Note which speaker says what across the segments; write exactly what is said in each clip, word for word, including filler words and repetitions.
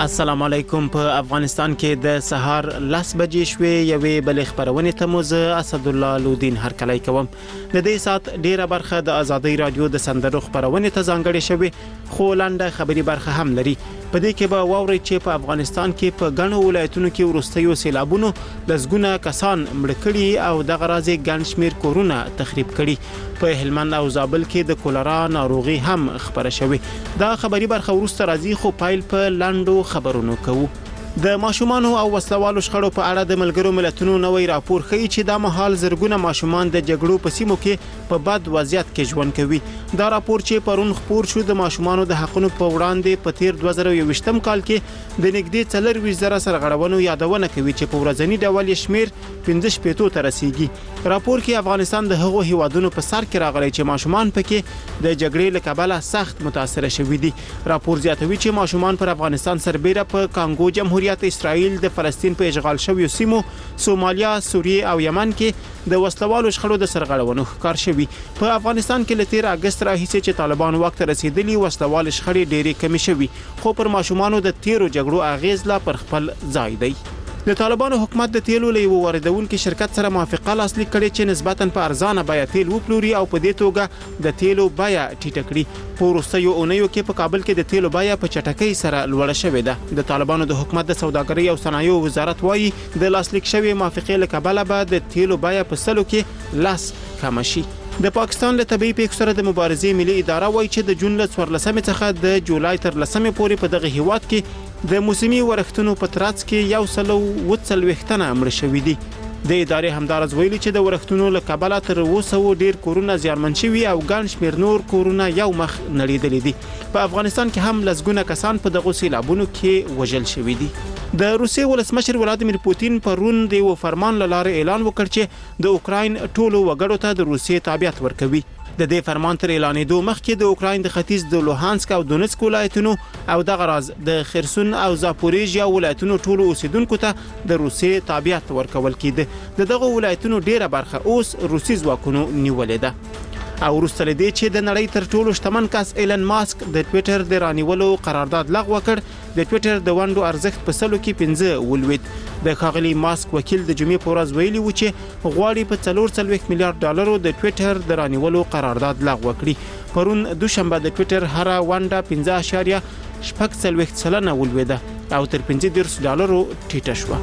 Speaker 1: السلام علیکم. په افغانستان کې د سهار لس بجې شوې یوې بلې خبرونې ته مو زه اسد الله لودین هرکلی کوم. د دې سات ډیره برخه د ازادۍ رادیو د سندرو خبرونې ته ځانګړې شوې، خو لنډه خبري برخه هم لري. په دې کې به واورئ چې په افغانستان کې په ګڼو ولایتونو کې وروستیو سیلابونو لسګونه کسان مړه کړي او دغه راز ګڼ شمېر کورونه تخریب کړي. په هلمند او زابل کې د کولرا ناروغي هم خبره شوې. دا خبري برخه وروسته راځي، خو پایل په لاندو خبرونو کوو. د ماشومان او وسلوالو شخړو په اړه د ملګرو ملتونو نوې راپور ښیي چې دا مهال زرګونه ماشومان د جګړو په سیمو کې په بد وضعیت کې ژوند کوي. دا راپور چې پرون خپور شو د ماشومانو د حقونو په وړاندې په تیر دوه زره یوویشتم کال کې د نږدې څلورویشت زره سرغړونو یادونه کوي چې په ورځني ډول یې شمیر پنځه شپېتو ته رسیږي. راپور کې افغانستان د هغو هیوادونو په سر کې راغلی چې ماشومان پکې د جګړې له کبله سخت متاثر شوي دي. راپور زیاتوي چې ماشومان پر افغانستان سربېره په کانګو جمهوریت، اسرائیل، د فلسطین په اشغال شویو سیمو، سومالیا، سوریه او یمن کې د وسلوالو شخړو د سرغړونو ښکار شوي. په افغانستان کې له تیر اگست راهیسې چې طالبان وخت رسیدلی وسلوال شخړې ډېرې کمې شوي، خو پر ماشومانو د تیرو جګړو اغیز لا پر خپل ځای دی. د طالبانو حکومت د تیلو له یو واردونکو شرکت سره موافقه لاسلیک کړې چې نسبتاً په ارزانه بیه تیل وپلوري او په دې توګه د تیلو بیه ټیټه کړي. په وروستیو اونیو کې په کابل کې د تیلو بیه په چټکۍ سره لوړه شوې ده. د طالبانو د حکومت د سوداګرۍ او صنایعو وزارت وایي د لاسلیک شوې موافقې له کبله به د تیلو بیه په سلو کې لس کم شي. د پاکستان له طبي پیښو سره د مبارزې ملي اداره وایي چې د جون له څوارلسمې څخه د جولای تر لسمې پورې په دغه هیواد کې د موسمي ورښتونو په ترڅ کې یو سل او اووه څلوېښت تنه مړه شوي دي. د ادارې همدارز ویلي چې د ورښتونو له کبله تر اوه سوه ډیر کورونه زیانمن شوي او ګڼ شمېر نور کورونه یو مخ نړېدلي دي. په افغانستان کې هم لسګونه کسان په دغو سیلابونو کې وژل شوي دي. د روسیې ولسمشر ولادیمیر پوتین پرون د یو فرمان له لارې اعلان وکړ چې د اوکراین ټولو وګړو ته د روسیې تابعیت ورکوي. د دې فرمان تر اعلانېدو مخکې د اوکراین د ختیځ د لوهانسک او دونیتسک ولایتونو او دغه راز د خرسون او زاپوریژیا ولایتونو ټولو اوسیدونکو ته د روسیې تابعیت ورکول کېده. د دغه ولایتونو ډیره برخه اوس روسي ځواکونو نیولې ده. او وروسته له دې چې د نړۍ تر ټولو شتمن کس ایلن ماسک د ټویټر د رانیولو قرارداد لغوه کړ، د ټویټر د ونډو ارزښت په سلو کې پنځه ولوید. د ښاغلي ماسک وکیل د جمعې په ورځ ویلي و چې غواړي په څلور څلوېښت میلیارډ ډالرو د ټویټر د رانیولو قرارداد لغوه کړي. پرون دوشنبه د ټویټر هره ونډه پنځه اعشاریه شپږ څلوېښت سلنه ولویده او تر پنځه دېرش ډالرو ټیټه شوه.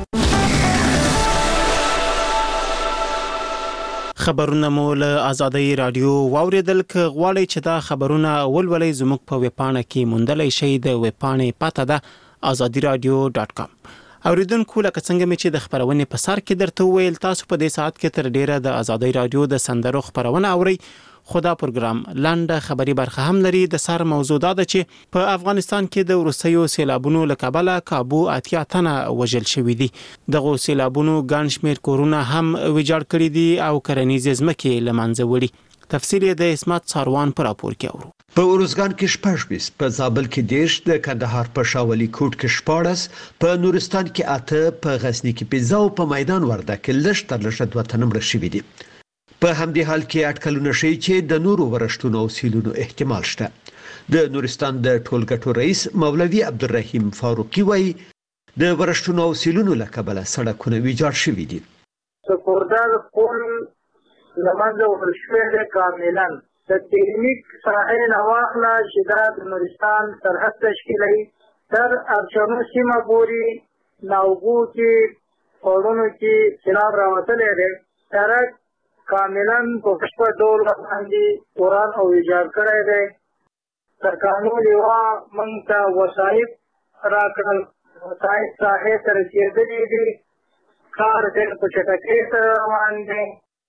Speaker 1: خبرونه مو له ازادۍ رادیو واوریدل. که غواړئ چې دا خبرونه ولولئ زموږ په ویبپاڼه کې موندلی شئ. د ویبپاڼې پته ده ازادي رادیو ډاټ کام. اوریدونکو لکه څنګه مې چې د خبرونې په سر کې درته وویل، تاسو په دې ساعت کې تر ډیره د ازادۍ رادیو د سندرو خبرونه اورئ، خو دا پروګرام لنډه خبري برخه هم لري. د سر موضوع دا ده چې په افغانستان کې د وروستیو سیلابونو له کبله کابو اتیا تنه وژل شوي دي. دغه سیلابونو ګڼ شمېر کورونه هم ویجاړ کړي دي او کرنیزې ځمکې له منځه وړي. تفصیل یې د اسمت څاروان په راپور کې اورو.
Speaker 2: په ارزګان کې شپږ، په زابل کې دېرش، د کندهار په شاولي کوټ کې شپاړس، په نورستان کې اته، په غزني کې پنځه او په میدان ورده کې لږ تر لږه دوه تنه مړه شوي دي. په همدې حال کې اټکلونه ښیي چې د نورو ورښتونو او سیلونو احتمال شته. د نورستان د ټولګټو رئیس مولوي عبدالرحیم فاروقي وایي د ورښتونو او سیلونو له کبله سړکونه ویجاړ شوي دي.
Speaker 3: سپوردار پل لمنځه وړل شوی دی کاملا. د تکنیک ساحل نه واخله چې دا د نورستان سرحد تشکیلوي تر ارچنو سیمه پورې ناوګو کې پوړونو کې سیلاب راوتلی دی. سړک کاملا په بشپړ ډول باندې وران او ویجاړ کړی دی. سرکانو لیوا موږ ته وسایط راکړل، وسایط ساحې ته رسېدلي دي، کار ډېر په چټکۍ سره روان دی.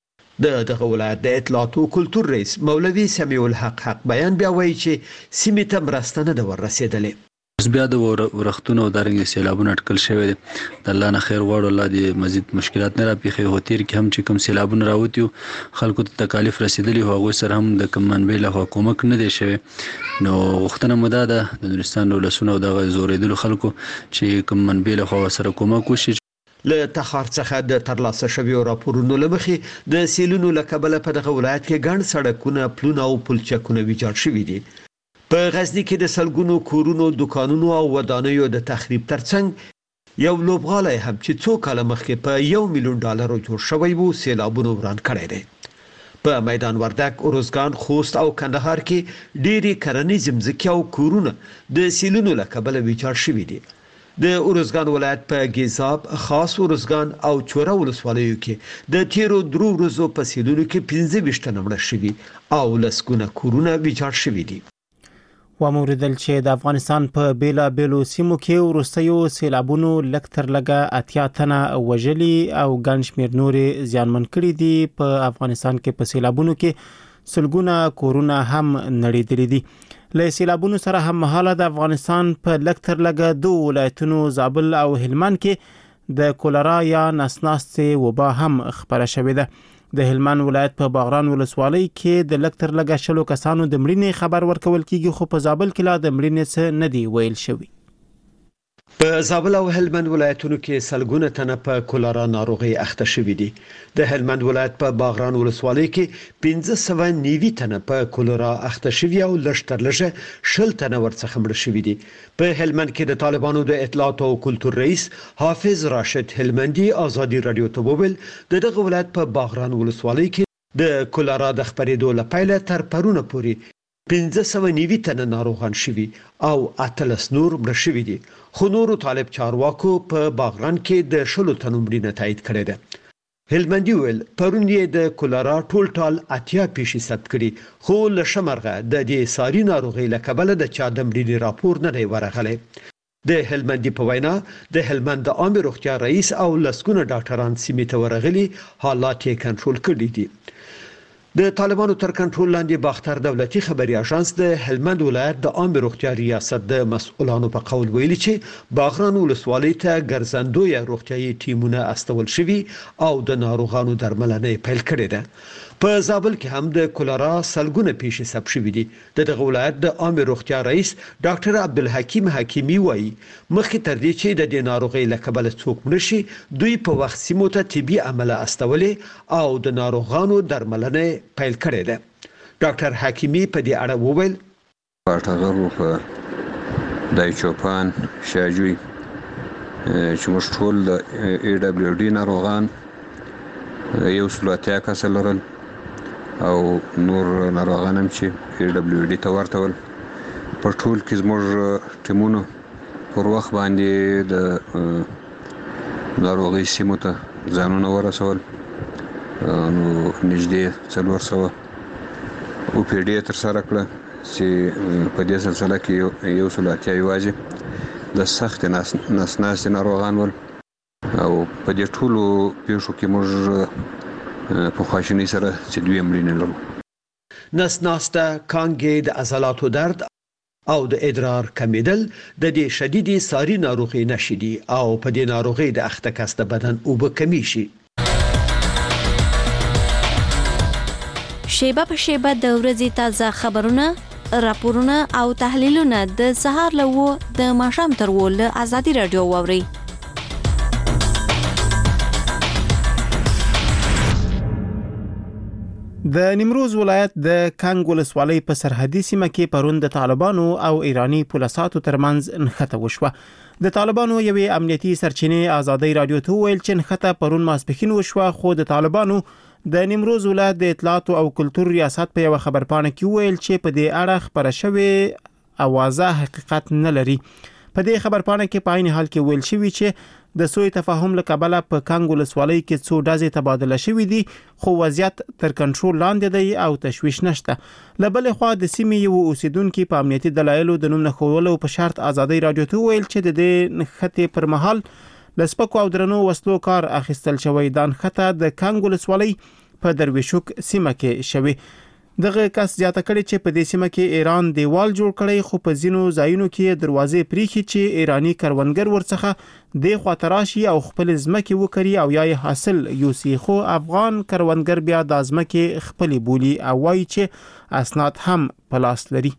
Speaker 2: د دغه ولایت د اطلاعات او کلتور رئیس مولوي سمیع الحق حق بیان بیا وایي چې سیمې ته مرسته نه ده ورسېدلې.
Speaker 4: اوس بیا د ورښتونو او دارنګې سیلابونه اټکل شوی دی. د الله نه خیر غواړو، الله دې مزید مشکلات نه راپېښوي. خو تېر کې هم چې کوم سیلابونه راوتي وو خلکو ته تکالیف رسېدلي وو، هغوی سره هم د کوم منبع لخوا کومک نه دی شوی. نو غوښتنه مو دا ده د نورستان د ولسونو او دغه زورېدلو خلکو چې کوم منبع لخوا ورسره کومک وشي.
Speaker 2: له تخار څخه د ترلاسه شویو راپورونو له مخې د سیلونو له کبله په دغه ولایت کې ګڼ سړکونه، پلونه او پلچکونه ویجاړ شوي دي. په غزنی کې د سلګونو کورونو، دکانونو او ودانیو د تخریب ترڅنګ یو لوبغالی هم چې څو کاله مخکې په یو میلیون ډالرو جوړ شوی وو سیلابونو وران کړی دی. په میدان وردک، اروزګان، خوست او کندهار کې ډېری کرنیز ځمکې او کورونه د سیلونو له کبله ویجاړ شوي دي. د اروزګان ولایت په ګیزاب، خاص اروزګان او چوره ولسوالیو کې د تیرو درو ورځو په سیلونو کې پنځه ویشت تنه مړه شوي او لسګونه کورونه ویجاړ شوي دي.
Speaker 1: وموردل چې د افغانستان په بیلا بیلو سیمو کې ورستیو سیلابونو لږ تر لږه اتیا تنه وژلي او ګڼ شمېر نورې زیانمن کړي دي. په افغانستان کې په سیلابونو کې سلګونه کورونه هم نړېدلي دي. له سیلابونو سره هم مهاله د افغانستان په لږ تر لږه دوه ولایتونو زابل او هلمند کې د کولرا یا نسناستې وبا هم خپره شوې ده. د هلمند ولایت په باغران ولسوالۍ کې د لږ تر لږه شلو کسانو د مړینې خبر ورکول کیږي، خو په زابل کې لا د مړینې څه نه دی ویل شوی.
Speaker 2: په زابل او هلمند ولایتونو کې سلګونه تنه په کولرا ناروغي اخته شوي دي. د هلمند ولایت په باغران ولسوالۍ کې پنځه سوه نوي تنه په کولرا اخته شوي او لږ تر لږه شل تنه ورڅخه مړه شوي دي. په هلمند کې د طالبانو د اطلاعات او کلتور رئیس حافظ راشد هلمندي ازادي رادیو ته وویل د دغه ولایت په باغران ولسوالۍ کې د کولرا د خپرېدو لپاره تر پرونه پورې پنځه سوه نوي تنه ناروغان شوي او اتلس نور مړه شوي دي. خو نورو طالب چارواکو په باغران کې د شلو تنو مړینه تایید کړې ده. هلمندي ویل پرون یې د کولرا ټول ټال اتیا پیښې ثبت کړي، خو له شمرغه د دې ساري ناروغي له کبله د چا د مړینې راپور نه دی ورغلی. د هلمندي په وینا د هلمند د عامه روغتیا رئیس او لسګونه ډاکټران سیمې ته ورغلي، حالات یې کنټرول کړي دي. د طالبانو تر کنټرول لاندې باختر دولتي خبري اژانس د هلمند ولایت د عامه روغتیا ریاست د مسؤلانو په قول ویلي چې باغران ولسوالۍ ته ګرځندوی روغتیايي ټیمونه استول شوي او د ناروغانو درملنه پیل کړې ده. په زابل کې هم د کولرا سلګونه پیښې ثبت شوې دي. د دغه ولایت د عامه روغتیا رئیس ډاکټر عبدالحکیم حکیمی وایي مخکې تر دې چې د دې ناروغۍ له کبله څوک مړه شي، دوی په وخت سیمو ته طبي عمله استولې او د ناروغانو درملنه پیل کړې ده. ډاکټر حکیمی په دې اړه وویل
Speaker 5: پټغرو په دای چوپان شاجوی چې موږ ټول د ای دبلیو ډي ناروغان یو سلواتیا کس لرل او نور ناروغان هم چې ای دبلیو ډي ته ورته ول. په ټول کې زموږ ټیمونو پر وخت باندې د ناروغۍ سیمو ته ځانونه ورسول. نو نږدې څلور سوه او پی ډي تر سره کړه چې په دې سلسله کې یو سل اتیا یوازې د سخت نسناستې ناروغان ول او په دې ټولو پیښو کې موږ په خواشینۍ سره چې دوی مړینې لرو.
Speaker 2: نسناسته، کانګې، د عضلاتو درد او د ادرار کمیدل د دې شدیدې ساري ناروغۍ نښې دي او په دې ناروغۍ د اخته کس د بدن اوبه کمی شي.
Speaker 6: شیبه په شیبه د ورځې تازه خبرونه، راپورونه او تحلیلونه د سهار له وو د ماښام تر وو له ازادي رادیو واوري.
Speaker 1: د نیمروز ولایت د کانګ ولسوالۍ په سرحدي سیمه کې پرون د طالبانو او ایرانی پولیساتو ترمنځ نښته وشوه. د طالبانو یوې امنیتي سرچینې ازادي رادیو ته ویل چې نښته پرون ماسپښین وشوه، خو د طالبانو د نیمروز ولایت د اطلاعات او کلتور ریاست په یو خبرپاڼه کې ویل چې په دې اړه خبره شوې اوازه حقیقت نه لري. په دې خبرپاڼه کې په عین حال کې ویل شوی چې د سوء تفاهم له کبله په کانګ ولسوالۍ کې څو ډزې تبادله شوې دي، خو وضعیت تر کنټرول لاندې دی او تشویش نشته. له بلې خوا د سیمې یو اوسیدونکي په امنیتي دلایلو د نوم نښولو په شرط ازادي رادیو ته ویل چې د دې نښتې پر مهال له سپکو او درنو وسلو کار اخیستل شوی. دا نښته د کانګ ولسوالۍ په درویشوک سیمه کې شوی. دغه کس زیاته کړي چې په دې سیمه کې ایران دیوال جوړ کړي، خو په ځینو ځایونو کې دروازې پریخي چې ایرانی کروندګر ورڅخه د خاطراشي او خپل ځمکې وکړي او یا حاصل یوسي، خو افغان کروندګر بیا د ځمکې خپل بولی او وایي چې اسناد هم په لاس لري.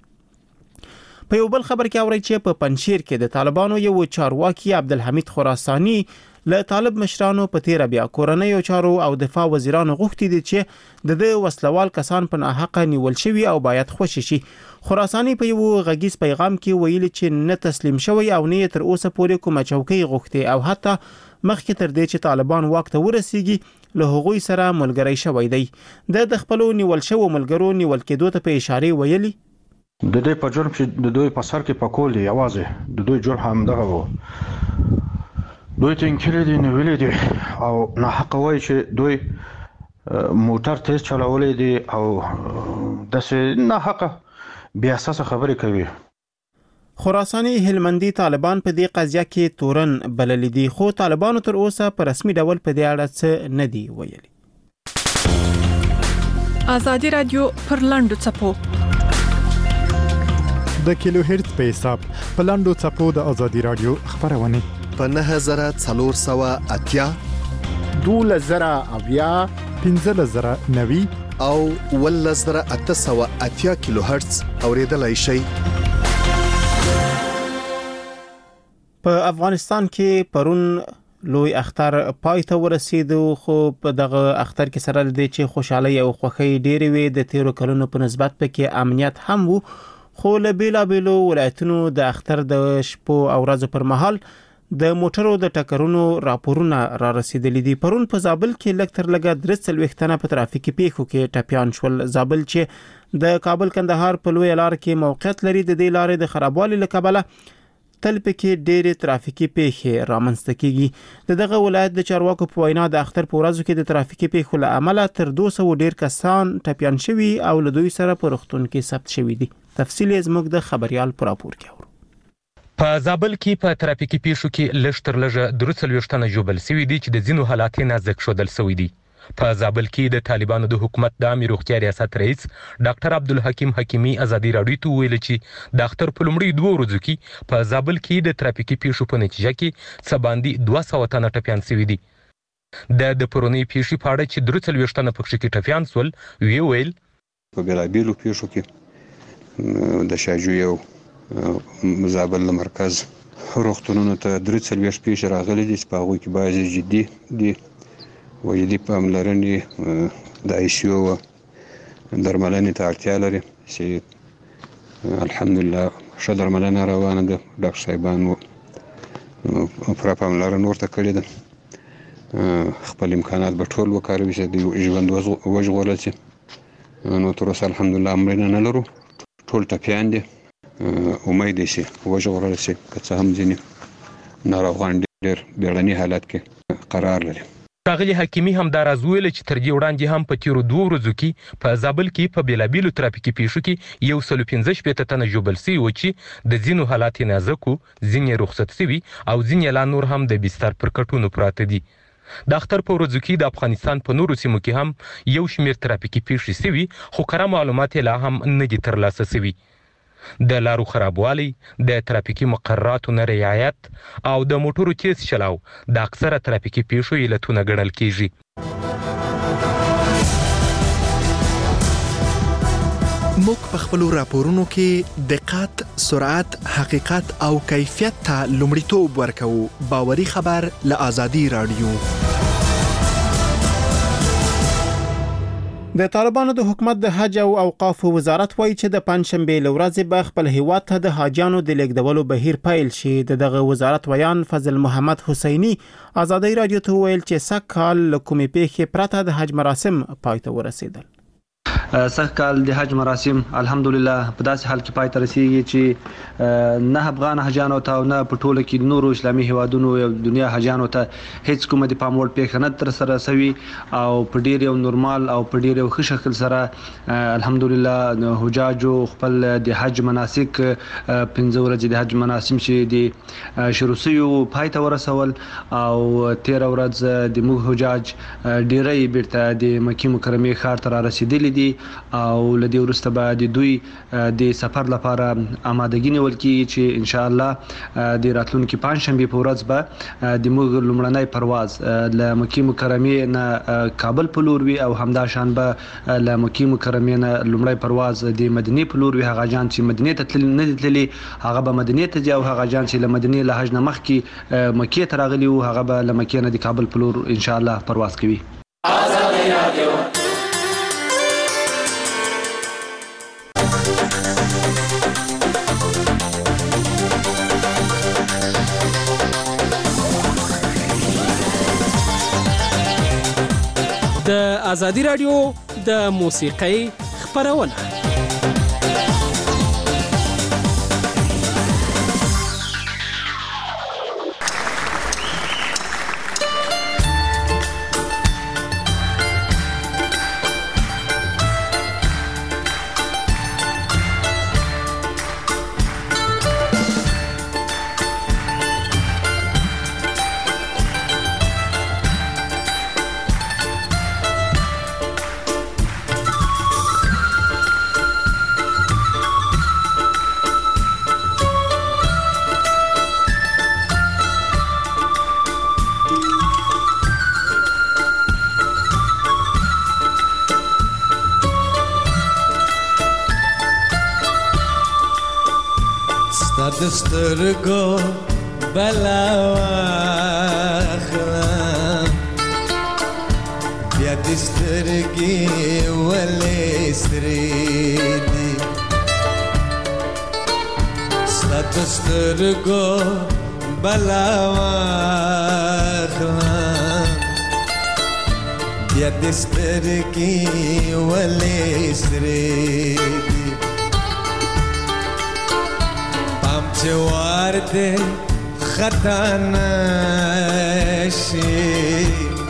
Speaker 1: په یو بل خبر کې اوري چې په پنشیر کې د طالبانو یو چارواکي عبدالحمید خراسانی له طالب مشرانو په تیر بیا کورنۍ چارو او دفاع وزیرانو غوښتي دي چې د د وسلوال کسان په ناحقه نیول شوی او باید خوشی شي. خراساني په یو غږیز پیغام کې ویلي چې نه تسلیم شوی او نه تر اوسه پورې کومه چوکۍ غوښتي او حتی مخکې تر دې چې طالبان واک ته ورسیږي له هغوی سره ملګری شوی دی. د خپل نیول شوو ملګرو نیول کېدو ته په اشاره ویلي
Speaker 7: د دې په جرم چې د دوی په سر کې پکول دی یوازې د دوی جرم هم دغه وو. دوی تنکرې دي نیولې دي او ناحق وایي چې دوی موټر تیز چلولې دي او داسې ناحق بیا اساسه خبرې کوي.
Speaker 1: خراساني هلمندي طالبان په دې قضیه کې تورن بلل دي خو طالبانو تر اوسه په رسمي ډول په دې اړه څه نه دي ویلي.
Speaker 8: آزادي رادیو پر لاندو چپو
Speaker 9: د کیلو هرتز په حساب په لاندو چپو د آزادي رادیو خبرونه
Speaker 10: په نه هزار څلور سوه اتیا
Speaker 11: دوله زره اویا
Speaker 9: پنځه زره نوي
Speaker 10: او ول زره اته سوه اتیا کیلو هرتز اوریدلای شي.
Speaker 1: په افغانستان کې پرون لوی اختر پای ته ورسید خو په دغه اختر کې سره د چې خوشحالي او خوښي ډېرې وي د تیرو کلونو په نسبت پکې امنیت هم وو خو له بیلابیلو ولایتونو د اختر د شپو او ورځو پر مهال د موټرو د ټکرونو راپورونه را رسیدلي دي. پرون په زابل کې لږ تر لږه درې څلوېښت تنه په ترافیکي پیښو کې ټپیان شول. زابل چې د کابل کندهار په لوی لار کې موقعیت لري د دې لارې د خرابوالي له کبله تل پکې ډېرې ترافیکي پیښې رامنځته کیږي. د دغه ولایت د چارواکو په وینا د اختر په ورځو کې د ترافیکي پیښو له امله تر دوه سوه ډېر کسان ټپیان شوي او له دوی سره په روغتون کې ثبت شوي دي. تفصیل زموږ د خبريال پر راپور کې اورو.
Speaker 12: په زابل کې په ترافیکي پیښو کې لږ تر لږه درې څلوېښت تنه ژوبل شوي دي چې د ځینو حالات نازک ښودل شوي دي. په زابل کې د طالبانو د حکومت د عامه روغتیا ریاست رئیس ډاکټر عبدالحکیم حکیمی آزادي رادیو ته ویل چې د اختر په لومړي دوه ورځو کې په زابل کې د ترافیکي پیښو په نتیجه کې څه باندې دوه سوه تنه ټپیان شوي دي. د د پرونی پیښې په اړه چې درې څلوېښت تنه پکې کې ټپیان شول وی ویل
Speaker 5: په بیلابیلو پیښو کې د شاجوی او زابل مرکز روغتونونو ته درې څلوېښت پیښې راغلي دي چې په هغوی کې بعضې جدي دي و جدي پاملرنې د آی سی یو درملنې ته اړتیا لري چې الحمدلله ښه درملنه روانه ده. ډاکټر صاحبانو پوره پاملرنه ورته کړې ده. خپل امکانات به ټول وکاروي چې د ژوند وژغورل شي. نو تر اوسه الحمدلله امرونه نه لرو. ټول ټپیان دي. امید یې چې وژغورل شي که څه هم ځینې ناروغان ډېر بیړني حالت کې قرار لري.
Speaker 12: ښاغلي حکیمي همدا راز ویل چې تر دې وړاندې هم په تیرو دوه ورځو کې په زابل کې په بیلابیلو ترافیکي پیښو کې یو سل پنځه شپېته تنه ژوبل شوي وو چې د ځینو حالات یې نازک وو، ځینې رخصت شوي او ځینې لا نور هم د بستر پر کټونو پراته دي. د اختر په ورځو کې د افغانستان په نورو سیمو کې هم یو شمېر ترافیکي پیښې شوي خو کره معلومات یې لا هم نه دي ترلاسه شوي. د لارو خرابوالی، د ترافیکي مقرراتو نه رعایت او د موټرو تیز چلاو د اکثره ترافیکي پیښو علتونه ګڼل کیږي.
Speaker 10: موږ په خپلو راپورونو کې دقت، سرعت، حقیقت او کیفیت ته لومړیتوب ورکوو. باوري خبر له آزادي رادیو.
Speaker 1: د طالبانو د حکومت د حج او اوقاف وزارت وایي چې د پنځشنبې لورځې به خپل هیواد ته د حاجیانو د لیږدولو بهیر پیل شي. دغه وزارت ویان فضل محمد حسینی آزادي رادیو ته ویل چې سږ کال له کومې پیښې پرته د حج مراسم پای ته ورسېدل.
Speaker 13: سږ کال د حج مراسم الحمدلله په داسې حال کې پای ته رسیږي چې نه افغان حاجیانو ته او نه په ټوله کې نورو اسلامي هیوادونو او دنیا حاجیانو ته هیڅ کومه د پام وړ پیښه نه ترسره شوې او په ډېر یو نورمال او په ډېر یو ښه شکل سره الحمدلله حجاجو خپل د حج مناسک پنځه ورځې د حج مراسم چې د شروع شوي پای ته ورسول او تېره ورځ د موږ حجاج ډېری بیرته د مکې مکرمې ښار ته را رسېدلي دي او لدی ورسته به د دوی د سفر لپاره آمادګي نیول کیږي چې ان شاء الله د راتلونکي پنځشنبه په ورځ به د موږ لومړنی پرواز له مکې مکرمه نه کابل په لور وي او همدا شان به له مکې مکرمه نه لومړی پرواز د مدینه په لور وي. هغه جان چې مدینه ته تللی نه تللی هغه به مدینه ته ځي او هغه جان چې له مدینه له حج نه مخکې مکې ته راغلی وو هغه به له مکې نه د کابل په لور ان شاء الله پرواز کوي.
Speaker 14: د آزادی رادیو د موسیقۍ خبرونه
Speaker 15: دسترگو بلا واخلم بیا دسترگی ولی سریدی ستا دسترگو بلا واخلم بیا دسترگی ولی سریدی جوار دے خطا نشی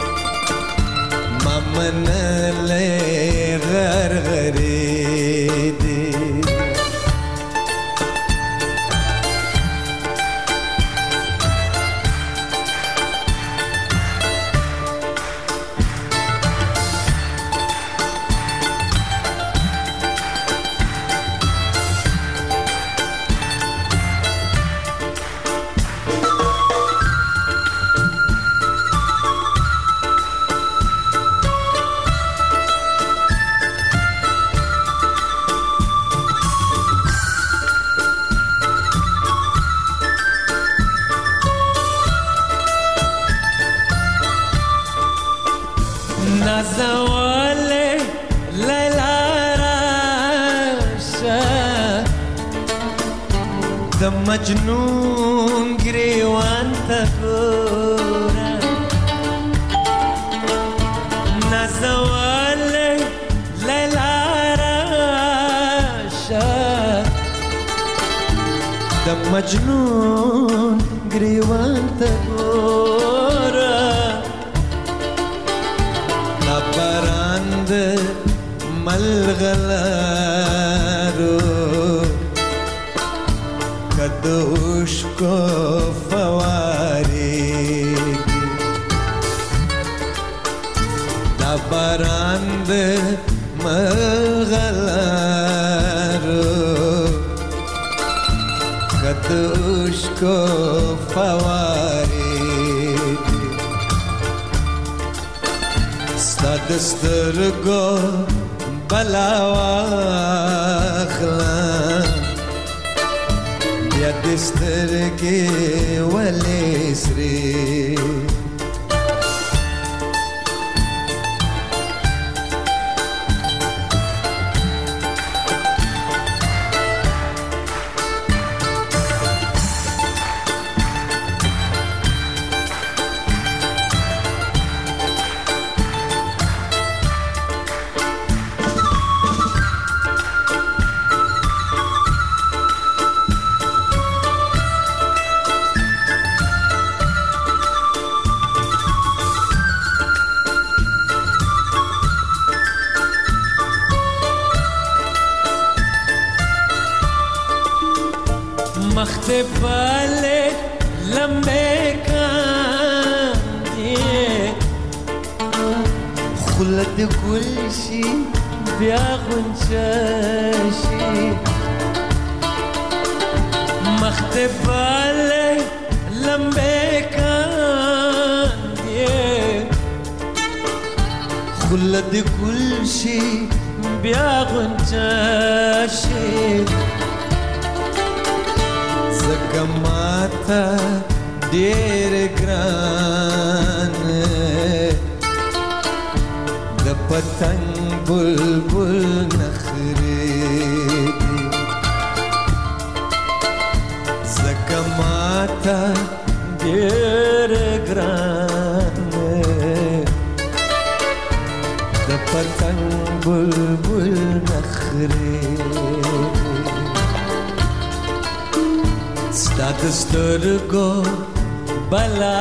Speaker 15: ممن لے غرغری دی مجنون گریوان تکورا نزوال لیلا راشا د مجنون گریوان تکورا نبراند ملغلارو کدوش کو فواری دا باراند مغلارو کدوش کو فواری ستا دسترگو بلا واخلم یا دسترگی ولی سری مخته بالے لمبے کاندے خلد گلشی بیا غنچه شي مخته باله لمبه کاندې خلد ګل شي بیا غنچه شي زکه ماته ډېر ګران د پتنګ بلبل نخرې دي زکه ماته ډېر ګران د پتنګ بلبل نخرې ستا د سترګو بلا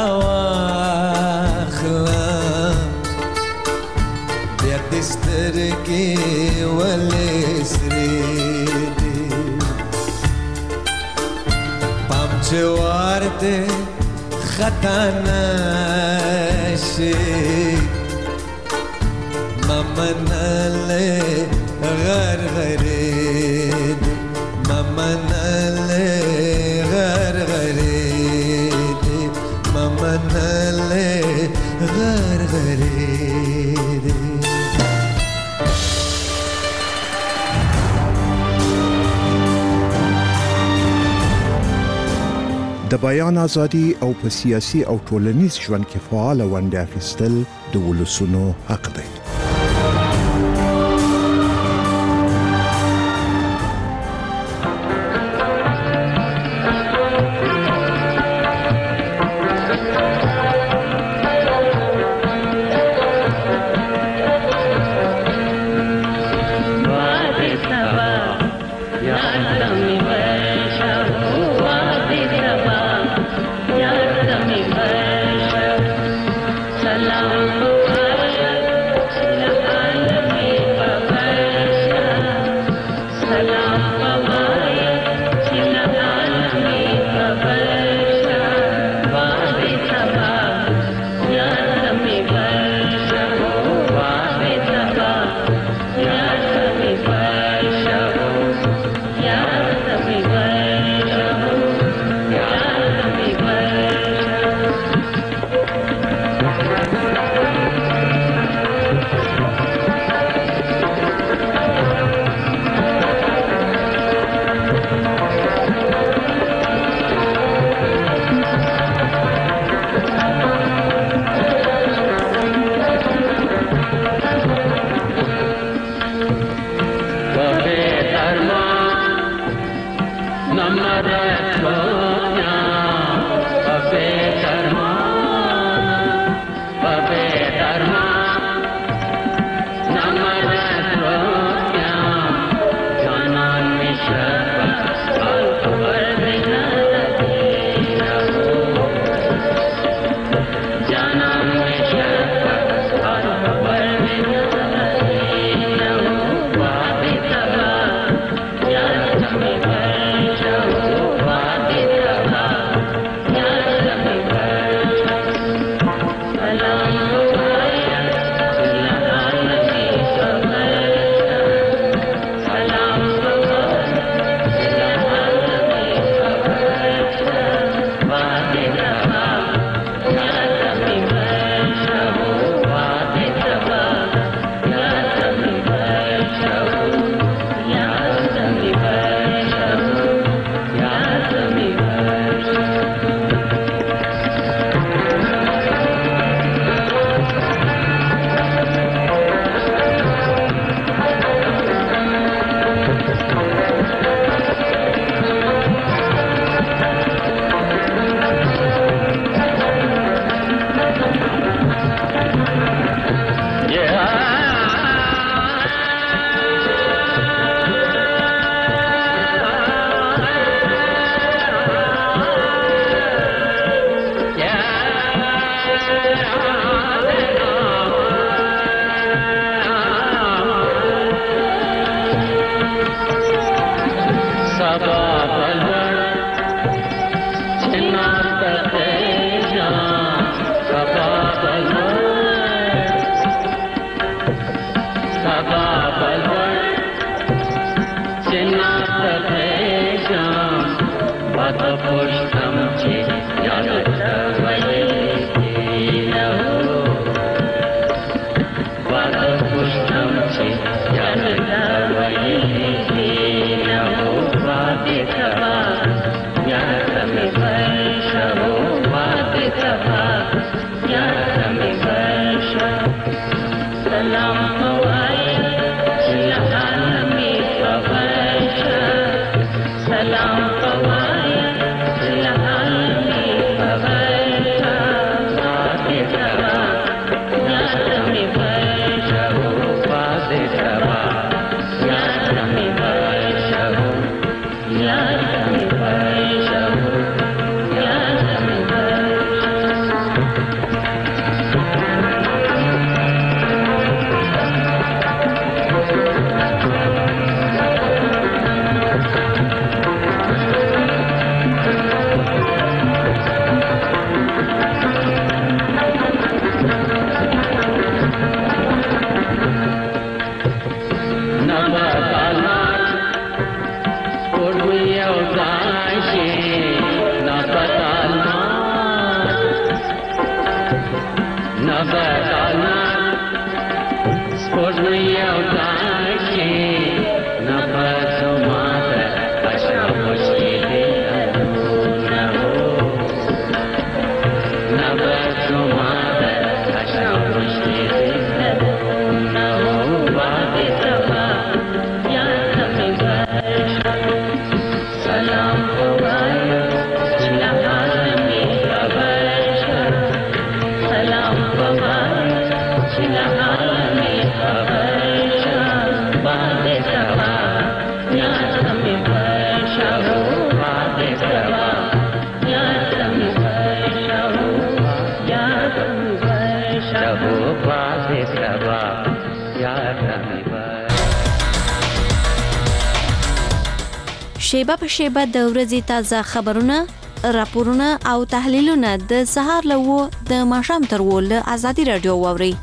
Speaker 15: واخلم بیا د سترګې ولې سرې دي پام چې ورته خطا نشي ممنلې غرغرې دي ممنلې غرغرې دي ممنلې غرغرې دي
Speaker 16: د بیان ازادي او په سیاسي او ټولنیز ژوند کې فعال ونډه اخیستل د ولسونو حق دی.
Speaker 17: Salam
Speaker 6: شیبه په شیبه د ورځې تازه خبرونه، راپورونه او تحلیلونه د سهار له و د ماښام تر و له ازادي رادیو واوري.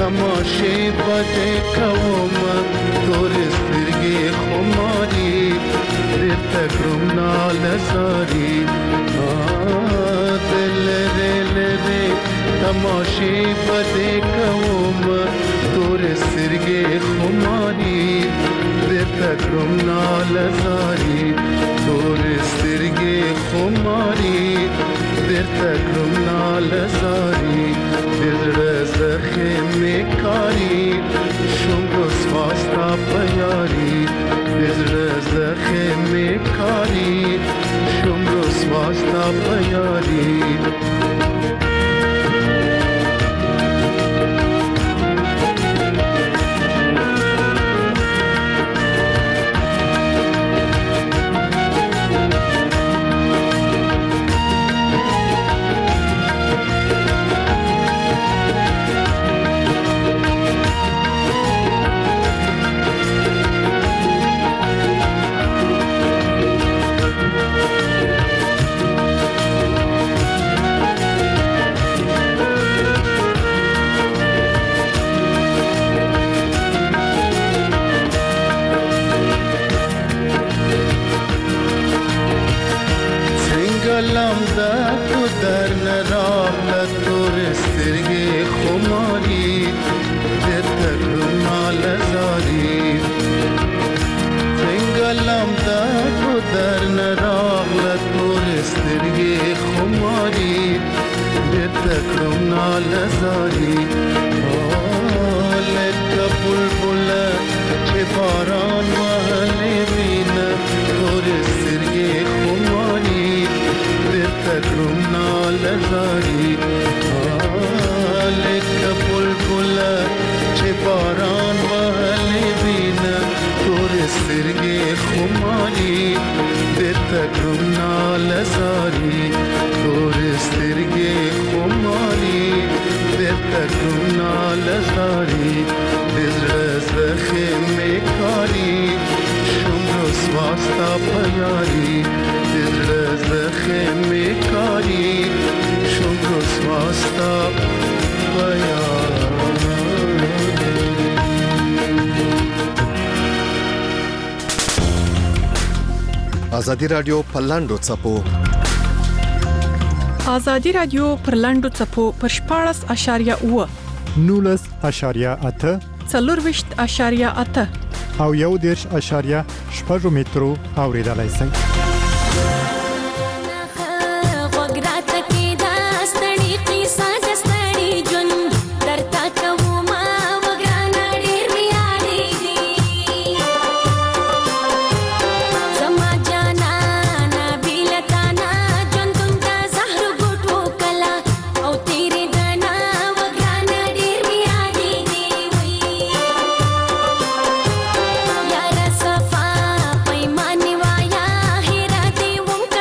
Speaker 15: تماشې بده کوم تور سترګې خماري درته کړم ناله زاري دل لري تماشې بده کوم تور سترګې خماري درته کړم ناله زاري تور سترګې خماري درته کړم ناله زاري دزړه زخمې کاری شوم وسواستا پیاري دزړه زخمې کاری شوم وسواستا پیاري
Speaker 10: ازادي رادیو په لاندو چپو
Speaker 8: ازادي رادیو پر لاندو چپو پر شپاړس اشاریه اوه
Speaker 9: نولس اشاریه اته
Speaker 8: څلورویشت اشاریه اته
Speaker 9: او یو دیرش اشاریه شپږ مترو اوریدلای شئ
Speaker 17: Yara safa, paimani waya, hira di wong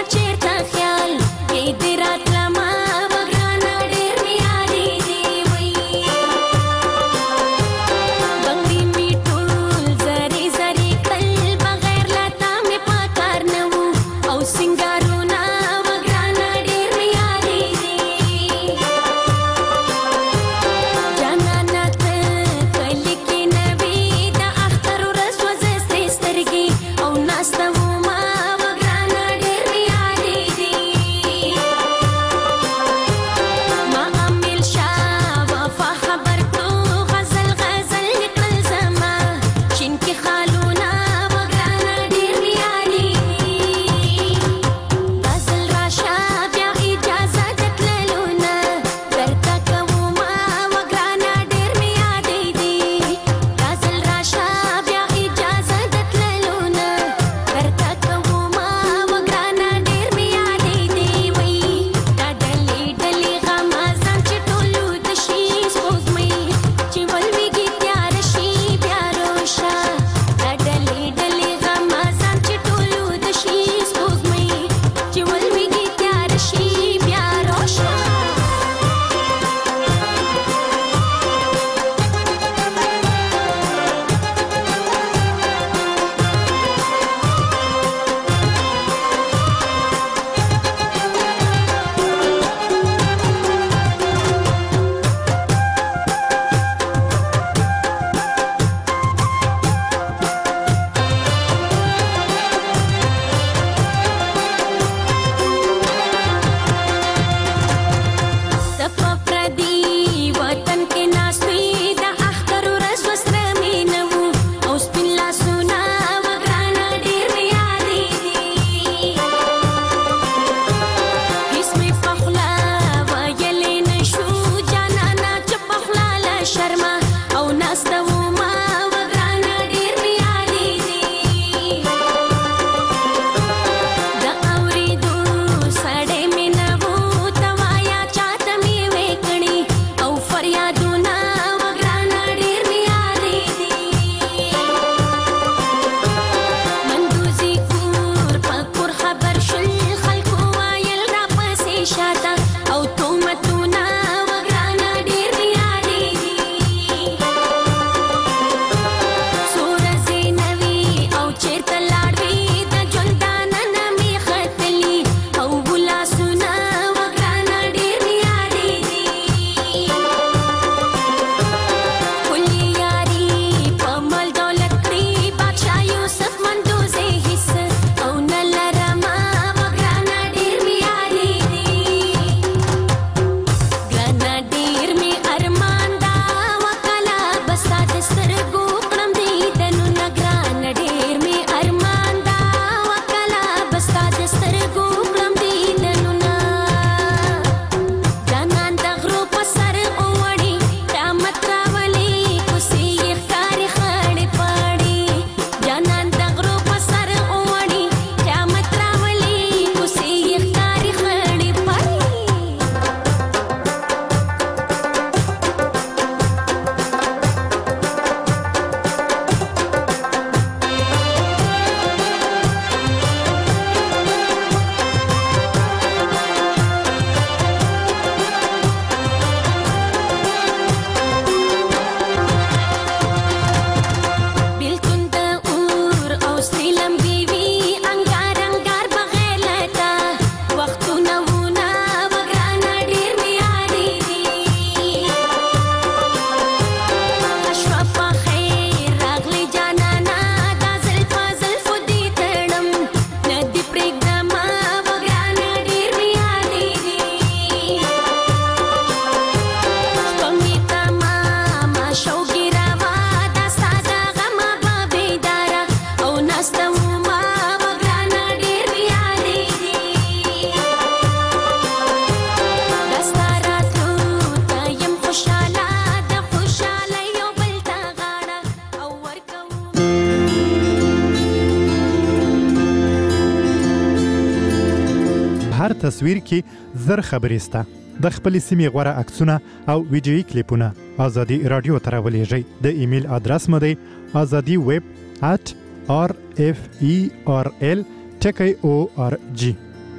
Speaker 9: هر تصویر کې زر خبرې سته. د خپل سیمې غوړه عکسونه او ویډیويي کلیپونه ازادي رادیو ته راولېږئ. د ایمیل ادرس مو دی azadi web at r f e r l ټکی او ار جی.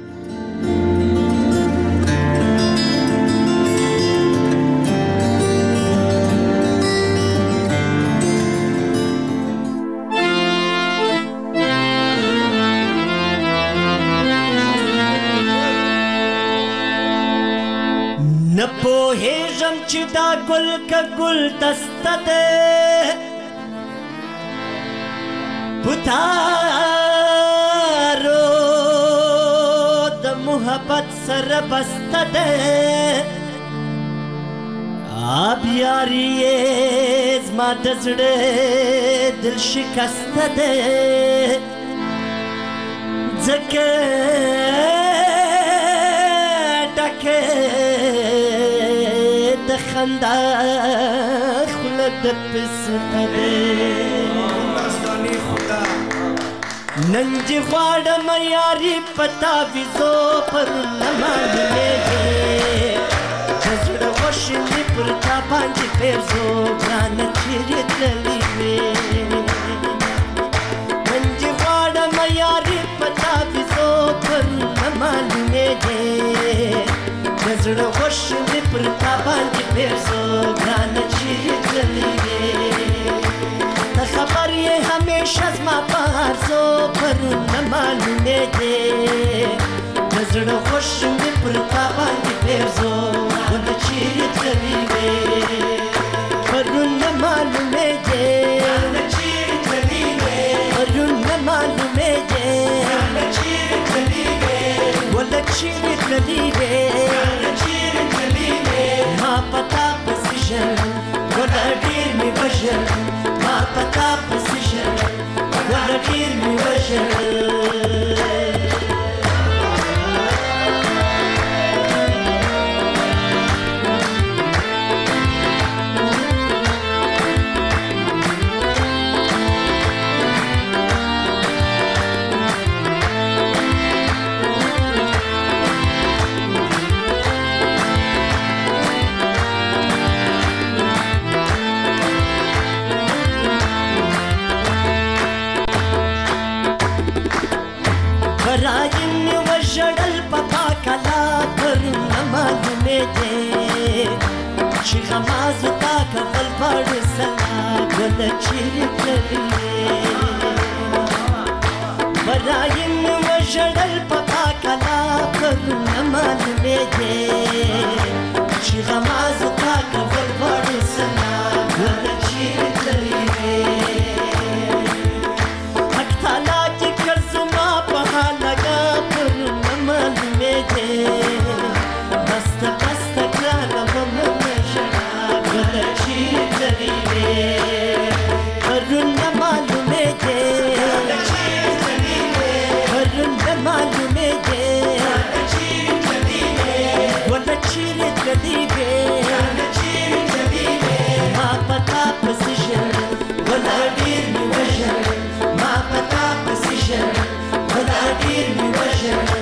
Speaker 17: نپوهیږم چې دا ګل که ګل دسته ده پتارو د محبت سره بسته ده آب یاری یې زما د زړه دل شکسته ده ځکه ډکه د خندا خوله د پسته ده نن چې غواړم یاري پتا ویزو پر لمانځلې چې زړه وشلې پر تا باندې پیرزو ګرانه چیرې تللې وې نن چې غواړم یاري پتا ویزو پر لمانځلې چې زړه وشلې پر تا باندې پیرزو ګرانه چیرې تللې وې ته خبر یې همیشه زما په هرڅو پرونه معلومې دي د زړه خوښ مې پر تا باندې پیرزو ګله چیرې تللې وې پرونه معلومې دي ګله چیرې تللې وې پرونه معلومې دي ګله چیرې تللې وې ګله چیرې تللې وې ګله چیرې تللې وې ما پتا پسې ژړل ګله ډېر مې وژړل ما پتا پسې ژړل ګله ډېر مې وژړل چې غمازو تا کفل پاړو سلا ګله چیرې تللې برایم وژړل په پاکلا پرونه معلومې دي چې غمازو تا کفل پاړو سلا ګله چیرې تللې حق تعالی چې کړ زما په حالګه پرونه معلومې دي بسته بسته ګرانه پرونه معلومې دي پرونه معلومې دي ګله چیرې تللې وې ما پتا پسې ژړل ګله ډېر مې وژړل ما پتا پسې ژړل ګله ډېر مې وژړل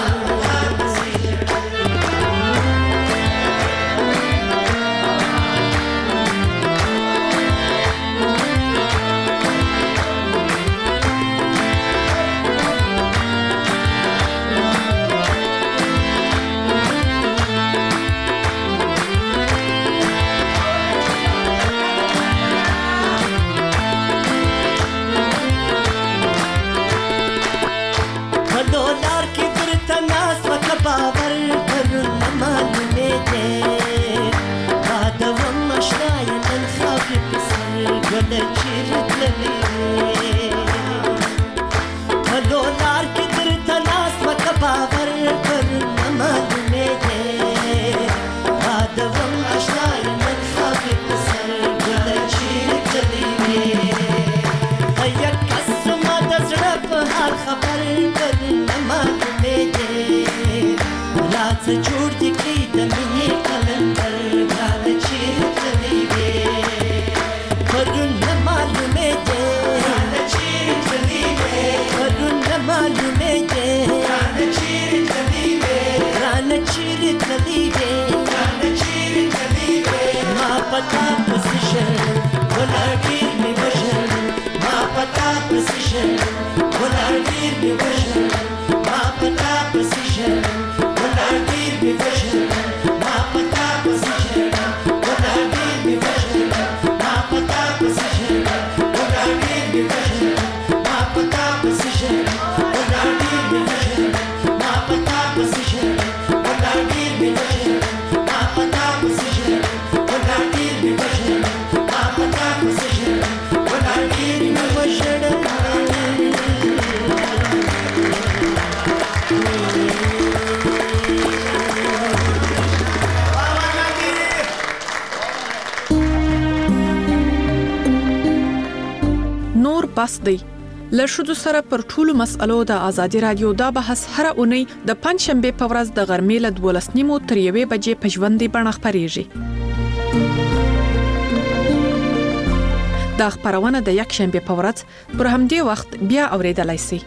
Speaker 17: جوړ دې کړي د مینې کلندر ګرانه چیرې تللې وې پرونه معلومې دي ګرانه چیرې تللې وې پرونه معلومې دي ګرانه چیرې تللې وې
Speaker 8: نور بس دی. له ښځو سره پر ټولو مسألو د ازادي رادیو دا بحث هر اونۍ د پنځشنبه په ورځ د غرمې له دولس نیمو تر یوې بجې په ژوندۍ بڼه خپریږي. دا خبرونه د یک شنبه په ورځ پر همدې وخت بیا اوریدلای شئ.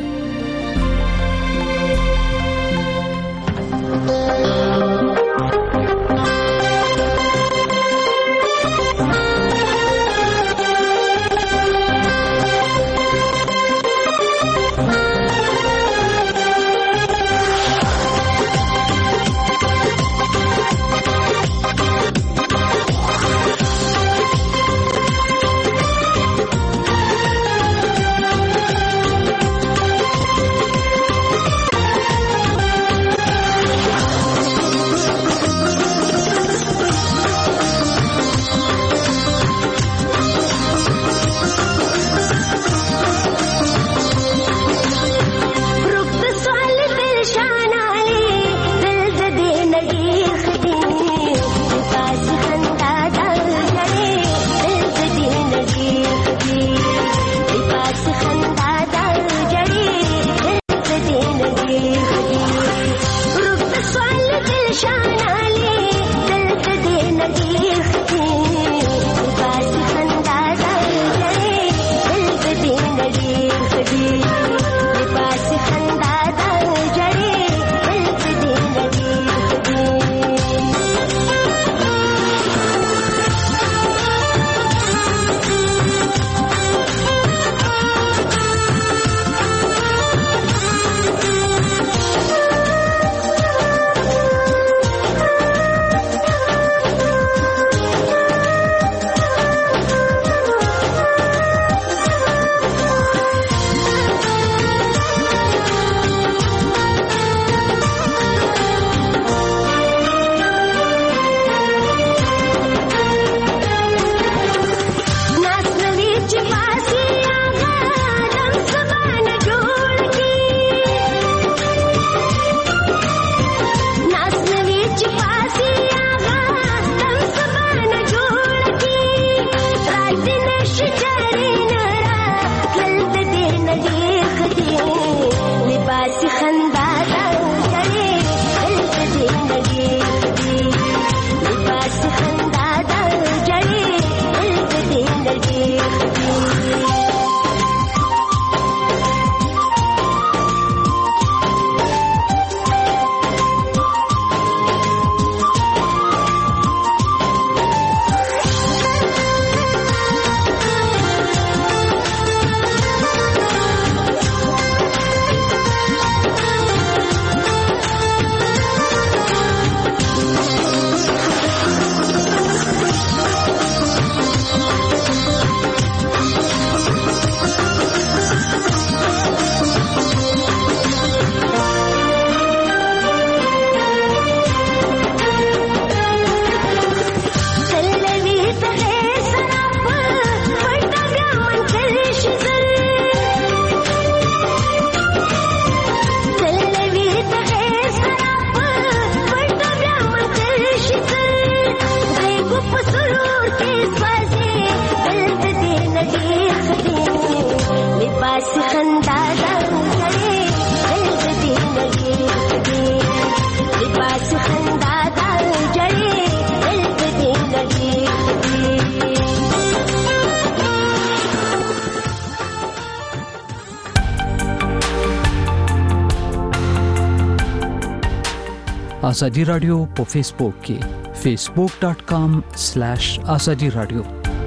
Speaker 18: ازادي رادیو په فیسبوک کې facebook dot com slash azadi radio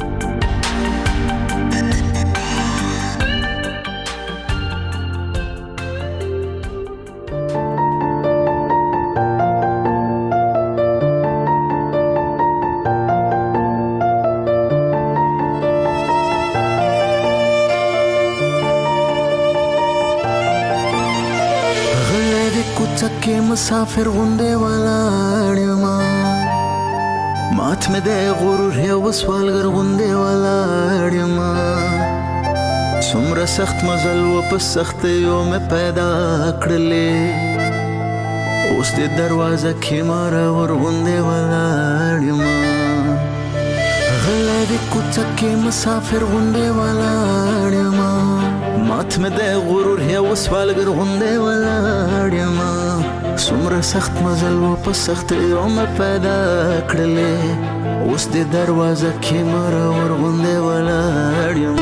Speaker 19: مسافر غونډه ولاړ ما مات مې د غرور یو وسوالګر غونډه ولاړ ما څومره سخت مزل و په سخت یو مې پیدا کړلې اوس د دروازه کې مار ور غونډه ولاړ ما غلې د کوڅه کې مسافر غونډه ولاړ مې د غرور یو سوالګر غوندې ولاړ یم څومره سخت مزل و په سختۍ عمر پیدا کړلې اوس دې دروازه کې مرور غوندې ولاړ یم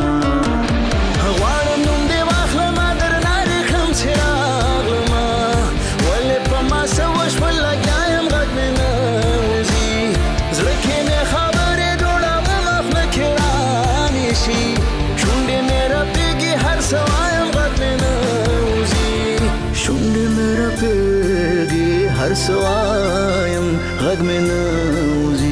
Speaker 19: غواړم نوم دې واخلمه درنه ریښم چې راغلمه ولې په ما څه وشول لګیا یم غږ مې نه وځي زړه کې مې خبرې جوړومه خوله کې رانیسي شونډې مې رپېږي هر څه وایم غږ مې نه وځي شونډې مې رپېږي هر څه وایم غږ مې نه وځي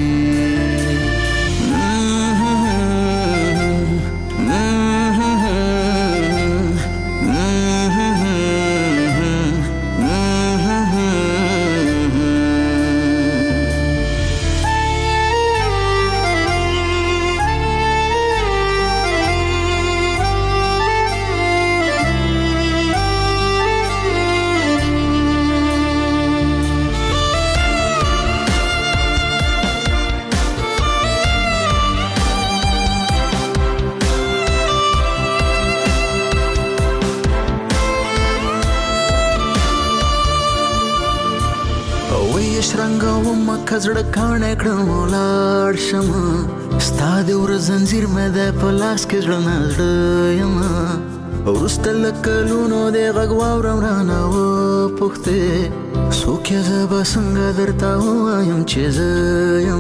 Speaker 19: کزړه کاڼه کړم ولاړ شم ستا د ور زنځیر مې د په لاس کې زړه نه زړه یم وروسته له کلونو د غږ واورم رانه وپوښتې څوک یې زه به څنګه درته ووایم چې زه یم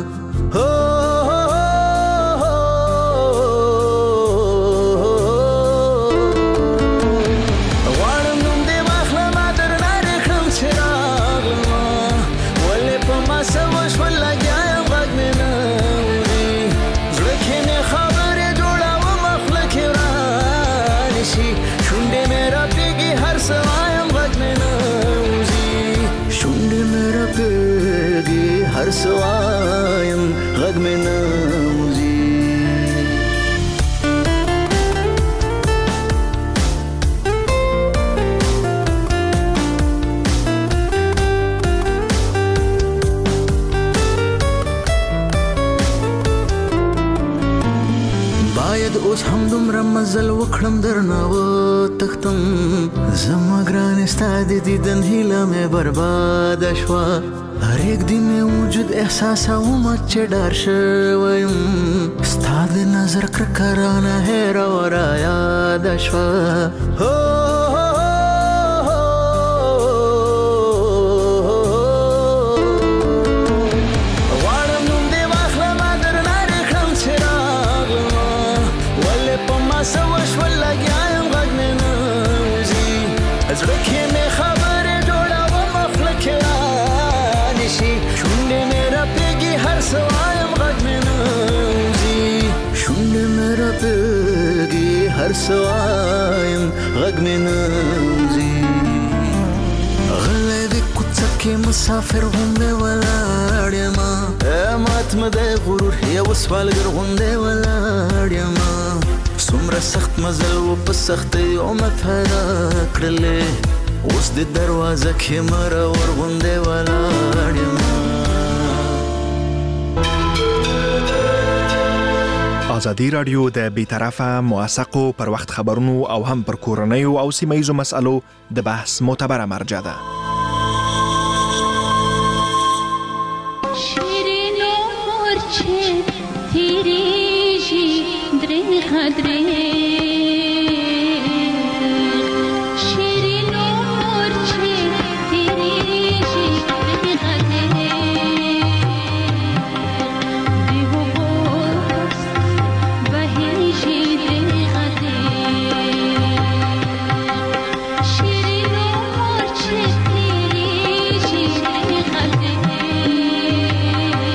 Speaker 19: هر څه وایم غږ مې نه وځي باید اوس هم دومره مزل وکړم درنه وتښتم زما ګرانې ستا د دیدن هیله مې برباده شوه هرېږ دې مې وجود احساسومه چې ډار شوی یم ستا د نظر کرکه رانه هېره وه رایاده شوه غواړم نوم دې واخلمه درنه ریښم چې راغلمه ولې په ما څه وشول لګیا یم غږ مې نه وځي زړه کې مې خبرې جوړومه خوله کې شونډې مې رپېږي هر څه وایم غږ مې نه وځي شونډې مې رپېږي هر څه وایم غږ مې نه وځي غلی د کوڅه کې مسافر غوندې ولاړ یم مات مې د غرور یو سوالګر غوندې ولاړ یم څومره سخت مزل و په سختۍ عمر پیدا کړلې اوس د دروازه کې مرور غوندې ولاړ یم
Speaker 10: ازادي راډیو د بیطرفه موثقو پر وخت خبرونو او هم پر کورنیو او سیمه ییزو مسألو د بحث معتبره مرجع ده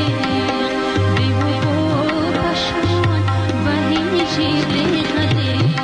Speaker 20: She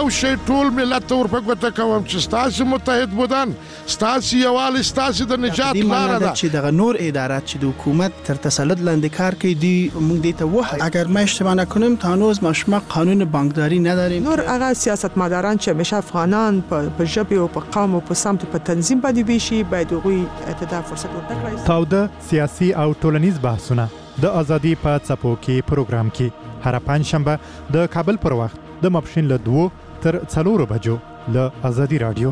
Speaker 20: یو شی ټول ملت ته ورپګوته کوم چې ستاسو متحد بودن ستاسو یووالی ستاسو د نجات لاره ده
Speaker 21: چې دغه نور ادارات چې د حکومت تر تسلط لاندې کار کوي دی موږ دې ته وایو اگر ما اشتباه نکنم تا هنوز ما شما قانون بانکداری نداریم.
Speaker 22: نور هغه سیاستمداران چې همیشه افغانان په ژبه او په قوم او په سمت په تنظیم باندې ویشي باید هغوی ته فرصت ورکړي.
Speaker 9: تاوده سیاسي او ټولنیز بحثونه د ازادي په څپو کې پروګرام کې هر پنځ شنبه د کابل پر وخت د ماپښین له دوه تر څلورو بجو له ازادي رادیو.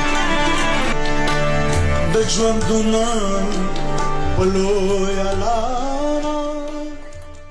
Speaker 23: ژوندونه په لویه لار